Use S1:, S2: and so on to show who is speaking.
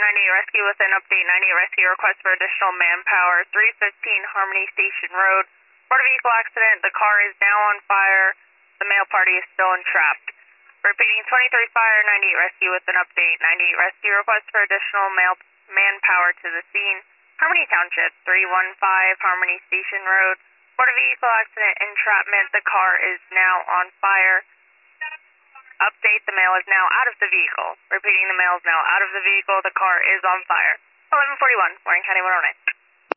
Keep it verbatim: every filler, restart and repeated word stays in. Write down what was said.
S1: ninety-eight Rescue with an update. ninety-eight Rescue request for additional manpower. three fifteen Harmony Station Road. Motor vehicle accident. The car is now on fire. The male party is still entrapped. Repeating, twenty-three Fire, ninety-eight Rescue with an update. ninety-eight Rescue request for additional male manpower to the scene. Harmony Township, three one five Harmony Station Road. Motor vehicle accident, entrapment. The car is now on fire. Update, the male is now out of the vehicle. Repeating, the male is now out of the vehicle. The car is on fire. eleven forty-one, Warren County one oh nine.